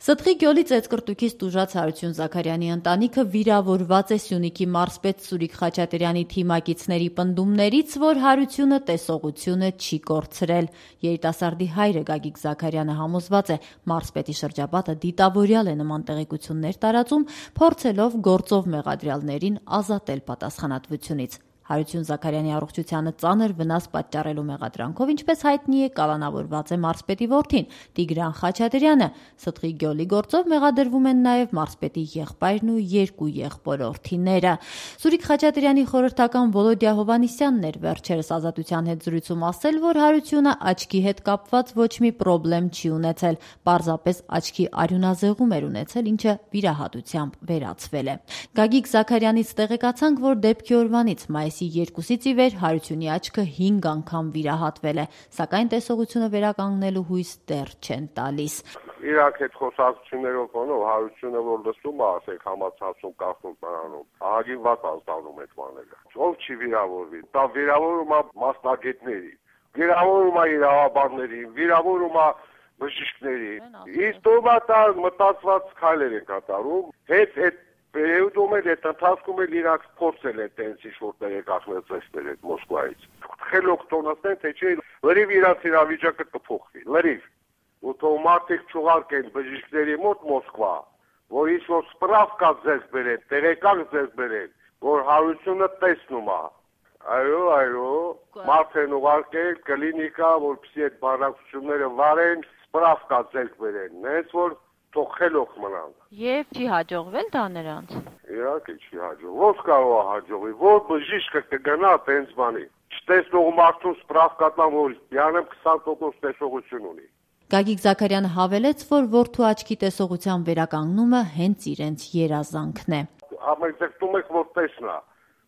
Ստղի գյոլի ծեծկրտուքից տուժած Հարություն Զաքարյանի ընտանիքը վիրավորված է Սյունիքի մարզպետ Սուրիկ Խաչատրյանի թիմակիցների պնդումներից, որ Հարությունը տեսողությունը չի կորցրել։ Երիտասարդի հայրը Գագիկ Զաքարյանը համոզված է, մարզպետի շրջապատը դիտավորյալ է նման տեղեկություններ տարածում, փորձելով գործով մեղադրյալներին ազատել պատասխանատվությունից։ Հարություն Զաքարյանի առողջությանը ծանր վնաս պատճառելու մեղադրանքով, ինչպես հայտնի է, կալանավորված է մարզպետի որդին Տիգրան Խաչատրյանը։ Ստղի գյոլի գործով մեղադրվում են նաև մարզպետի եղբայրն ու երկու եղբորորդիները։ Սուրիկ Խաչատրյանի խորհրդական Վոլոդյա Հովհաննիսյանն էր վերջերս Ազատության հետ զրույցում ասել, որ Հարությունը աչքի հետ կապված ոչ մի պրոբլեմ չի ունեցել, պարզապես աչքի արյունազեղում էր ունեցել, ինչը վիրահատությամբ վերացվել է։ Գագիկ Զաքարյանից տեղեկացանք, որ դեպքի օրվանից մայիսի 2-ից ի վեր Հարությունի աչքը 5 անգամ վիրահատվել է, սակայն տեսողությունը վերականգնելու հույս դեռ չեն տալիս։ Իրանք հետ խոսակցություններով բանով Հարությունը որ լսում է, ասեք համացածում կախում բանանում, ահագին վատ ազդանում այդ բաները։ Ով չի վիրավորվի, դա վիրավորում է մասնագետների, վիրավորում է իրավաբաններին, վիրավորում է բժիշկներին։ Իսկ տոմատար մտածված քայլեր են կատարում, հետ Периодում էլ այդ ընթացքում էլ իրանք փորձել են տենց ինչ-որ տեղեկացնել այդ Մոսկվայից։ Խելոք տոնացնեն, թե չէ, լրիվ իրանք իրավիճակը կփոխվի, լրիվ։ Ու թող մարդիկ չուղարկեն բժիշկների մոտ Մոսկվա, որ ինչ-որ սպրավկա ձեզ բերեն, տեղեկակ ձեզ բերեն, որ Հարությունը տեսնում է։ Այո, մարդ են ուղարկել կլինիկա, որպեսզի այդ բանակցությունները վարեն, սպրավկա ձեզ բերեն, նենց որ թող խելոք մնան։ Եվ չի հաջողվել դա նրանց։ Իհարկե չի հաջողվել։ Ո՞նց կարող է հաջողվել։ Որ բժիշկը կգնա տենց բանի։ Չտեսնող մարդուն սպրավկա տան, որ յանը 20% տեսողություն ունի։ Գագիկ Զաքարյանը հավելեց, որ որդու աչքի տեսողության վերականգնումը հենց իրենց երազանքն է։ Ամենեցնում եք որ տեսնա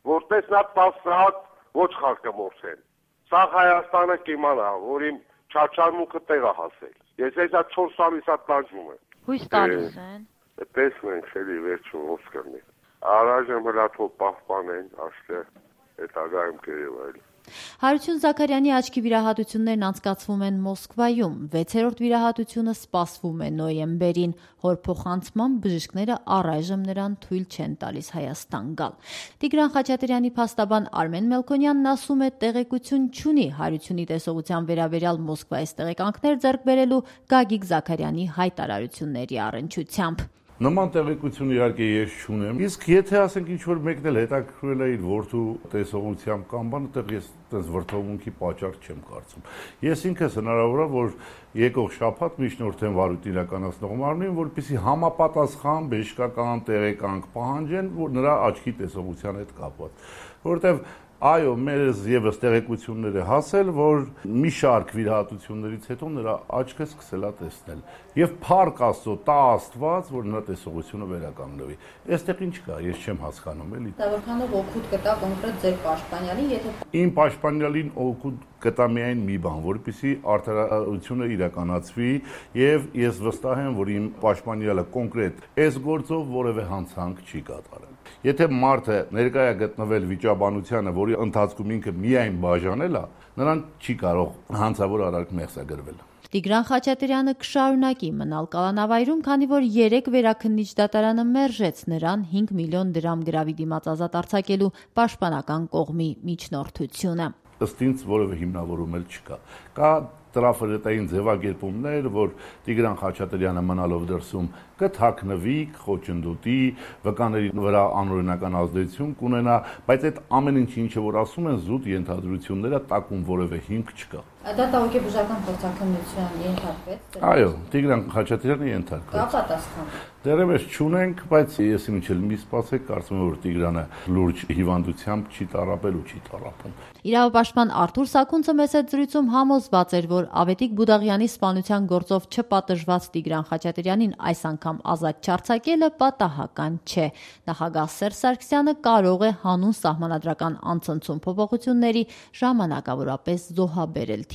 10 հատ ոչ խարկը մորսեն։ Սա Հայաստանը կիմանա, որ իմ չարչարմունքը տեղ է հասել։ Ես այսա 4 ամիս հատ տանջում եմ։ Հույս տալիս են։ Տեսնենք էլի վերջում ոնց կլինի։ Առայժմ հլաթով պահպանեն աշխը հետագայում կերևայել։ Հարություն Զաքարյանի աչքի վիրահատություններն անցկացվում են Մոսկվայում, 6-րդ վիրահատությունը սպասվում է նոյեմբերին, հոր փոխանցմամբ բժիշկները առայժմ նրան թույլ չեն տալիս Հայաստան գալ։ Տիգրան Խաչատրյանի փաստաբան Արմեն Մելքոնյանն ասում է, տեղեկություն չունի Հարությունի տեսողության վերաբերյալ Մոսկվայից տեղեկանքներ ձեռք բերելու Գագիկ Զաքարյանի հայտարարությունների առնչությամբ։ Նման տեղեկություն իհարկե ես չունեմ, իսկ եթե ասենք ինչ-որ մեկն էլ հետաքրքրել է իր որդու տեսողությամբ կամ բան, այդտեղ ես այդպես վրդովմունքի պատճառ չեմ կարծում։ Ես ինքս հնարավոր է, որ եկող շաբաթ միջնորդեմ վարույթ իրականացնող մարմնին, որպեսզի համապատասխան բժշկական տեղեկանք պահանջեն, որ նրա աչքի տեսողության հետ կապված, որովհետև այո, մեզ եւս տեղեկություններ է հասել, որ մի շարք վիրահատություններից հետո նրա աչքը սկսել է տեսնել։ Եվ փառք Աստծո, տա Աստված, որ նրա տեսողությունը վերականգնվի։ Այստեղ ինչ կա, ես չեմ հասկանում էլի։ Դա որքանով օգուտ կտա կոնկրետ ձեր պաշտպանյալին, եթե Իմ պաշտպանյալին օգուտ կտա միայն մի բան, որպեսզի արդարությունը իրականացվի, եւ ես վստահ եմ, որ իմ պաշտպանյալը կոնկրետ այս գործով որևէ հանցանք չի կատարել։ Եթե մարդը ներկայ է գտնվել վիճաբանությանը, որի ընթացքում ինքը միայն բաժանել է, նրան չի կարող հանցավոր արարք մեղսագրվել։ Տիգրան Խաչատրյանը կշարունակի մնալ կալանավայրում, քանի որ 3 վերաքննիչ դատարանը մերժեց նրան 5 միլիոն դրամ գրավի դիմաց ազատ արձակելու պաշտպանական կողմի միջնորդությունը։ Ըստ ինձ որևէ հիմնավորում էլ չկա։ Կա տրաֆերետային ձևակերպումներ, որ Տիգրան Խաչատրյանը մնալով դրսում կթաքնվի, կխոչընդոտի, վկաների վրա անօրինական ազդեցություն կունենա, բայց այդ ամեն ինչը որ ասում են, զուտ ենթադրությունները տակում որևէ հիմք չկա։ Դա հոգեբուժական փորձաքննության ենթարկվեց։ Այո, Տիգրան Խաչատրյանը ենթարկվեց։ Կա պատասխան։ Դեռևս չունենք, բայց ես ինչ-էլ մի սպասեք, կարծում եմ, որ Տիգրանը լուրջ հիվանդությամբ չի տառապել ու չի տառապում։ Իրավապաշտպան Արթուր Սաքունցը մեծ զրույցում համոզված էր, որ Ավետիք Բուդաղյանի սպանության գործով չպատժված Տիգրան Խաչատրյանին այս անգամ ազատ չարձակելը պատահական չէ։ Նախագահ Սերժ Սարգսյանը կարող է հանուն սահմանադրական անցնցում փոփոխությունների ժամանակավորապես զոհաբերել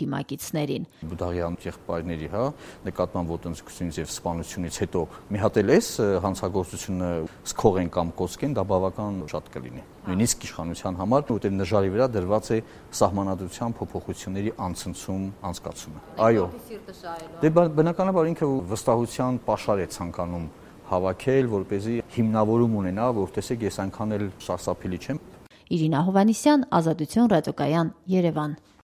թիմակիցներին։ Բուդաղյան եղբայրների նկատմամբ ոտնձգությունից եւ սպանությունից հետո մի հատ էլ էս հանցագործությունը սկող են կամ կոսկեն, դա բավական շատ կլինի։ Նույնիսկ իշխանության համար, որտեղ նժարի վրա դրված է սահմանադրության փոփոխությունների անցնցում անցկացումը։ Այո։ Դե բնականաբար ինքը վստահության պաշար է ցանկանում հավաքել, որպեսզի հիմնավորում ունենա, որ տեսեք, ես այնքան էլ սարսափելի չեմ։ Իրինա Հովհաննիսյան, Ազատություն ռադիոկայան, Երևան։